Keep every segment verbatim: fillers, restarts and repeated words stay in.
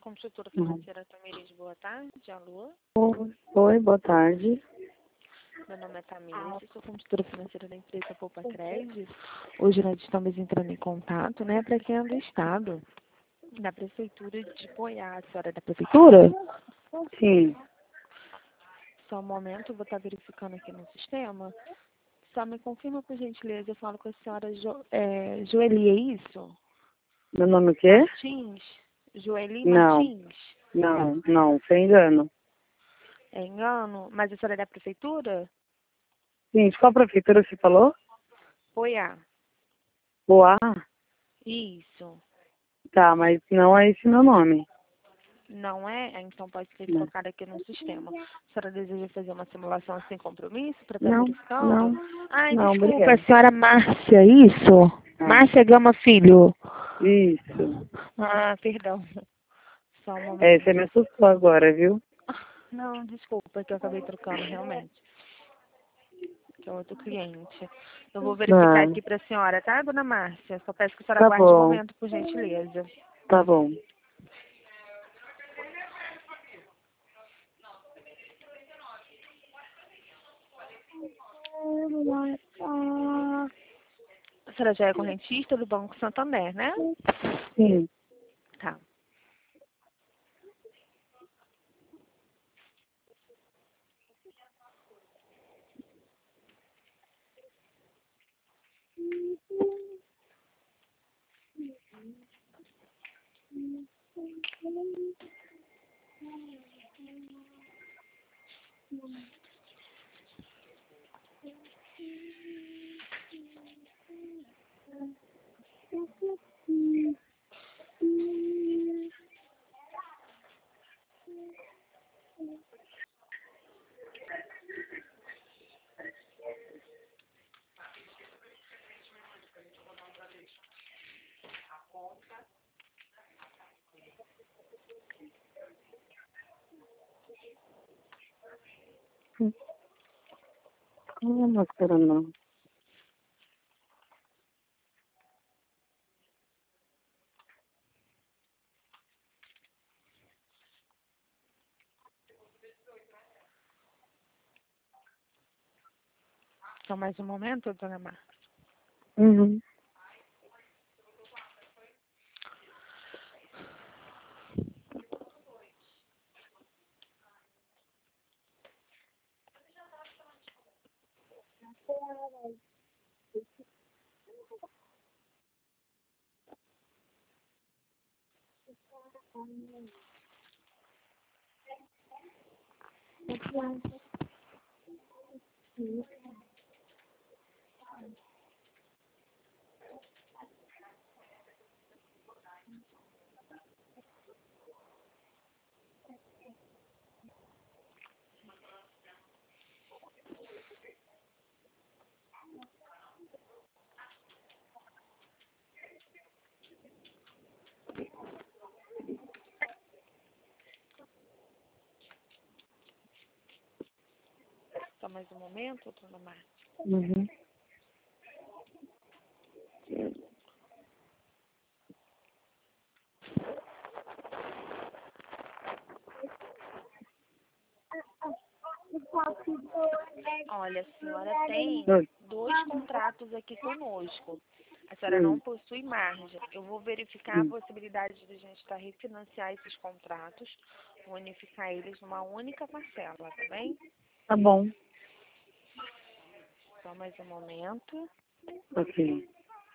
Consultora Uhum. financeira Tamires, boa tarde. Alô? Oi, boa tarde. Meu nome é Tamires, sou consultora financeira da empresa Poupa Crédito. Hoje nós estamos entrando em contato, né, para quem é do Estado, da Prefeitura de Poiá. A senhora é da Prefeitura? Sim, Só um momento, eu vou estar verificando aqui no sistema. Só me confirma, por gentileza, eu falo com a senhora jo, é, Joeli, é isso? meu nome é o quê? Martins? Joeli Não, Martins? não, não, sem engano. É engano? Mas a senhora é da Prefeitura? Sim, de qual prefeitura você falou? Poiá. Boa? Isso. Tá, mas não é esse meu nome. Não é? Então pode ser Não, trocado aqui no sistema. A senhora deseja fazer uma simulação sem compromisso para estar não, verificando? não, Ai, não, desculpa, a obrigada. senhora Márcia, isso? Ah, Márcia Gama Filho. isso. Ah, perdão. Só um É, você me momento. assustou agora, viu? Não, desculpa, que eu acabei trocando realmente. Que é outro cliente. Eu vou verificar Ah, aqui para a senhora, tá, dona Márcia? Só peço que a senhora tá aguarde um bom, momento, por gentileza. tá bom. A senhora já é correntista do Banco Santander, né? Sim. Tá. Não é máscara, não. Só mais um momento, dona Márcia. Uhum. Só mais um momento, dona Márcia. Uhum. Olha, a senhora tem Oi. dois contratos aqui conosco. A senhora não Hum, possui margem. Eu vou verificar a hum. possibilidade de a gente estar refinanciar esses contratos, unificar eles numa única parcela, tá bem? Tá bom. Só mais um momento. Ok.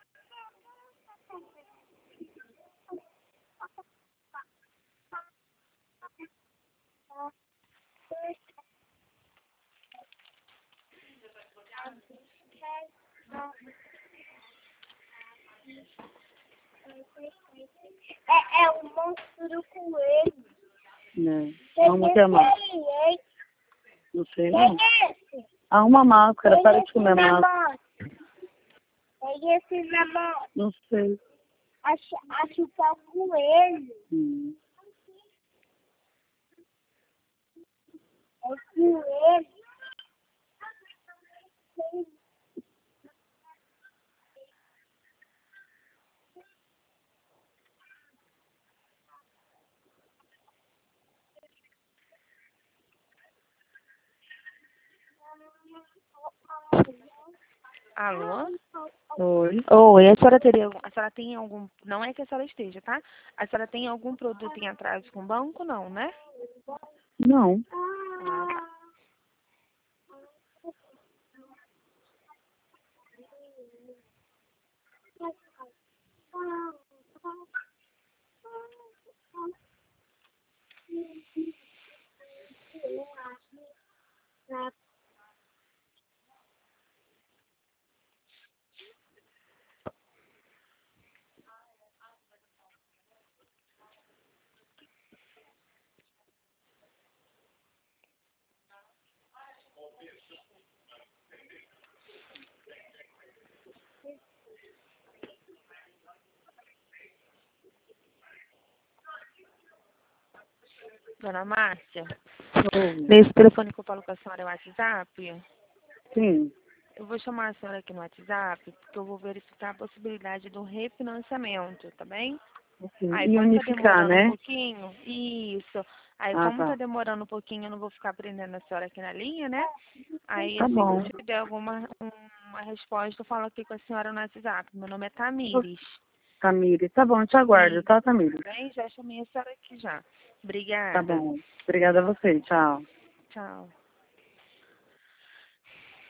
É, é um monstro coelho. Né? Quem Vamos ter máscara. é esse? Não sei, Quem não. é esse? Arruma máscara, Quem para é de esse comer na máscara. moto? Quem é esse na moto? Não sei. Acho, acho que é o coelho. Hum. É o coelho. Alô? Oi. Oi, a senhora teria, algum- a senhora tem algum, não é que a senhora esteja, tá? A senhora tem algum produto em atraso com o banco, não, né? Não. Ah, tá. Dona Márcia, Oi. nesse telefone que eu falo com a senhora é o WhatsApp, Sim. eu vou chamar a senhora aqui no WhatsApp, porque eu vou verificar a possibilidade do refinanciamento, tá bem? Ok. Aí, E como tá unificar, demorando um né? pouquinho, isso. Aí, Ah, como tá tá. demorando um pouquinho, eu não vou ficar prendendo a senhora aqui na linha, né? Aí, Tá assim que eu bom. tiver alguma uma resposta, eu falo aqui com a senhora no WhatsApp. Meu nome é Tamires. Tamires. Tá bom, eu te aguardo, E, tá, tá Tamires? bem? Já chamei a senhora aqui já. Tá Obrigada. bom. Obrigada a você. Tchau. Tchau.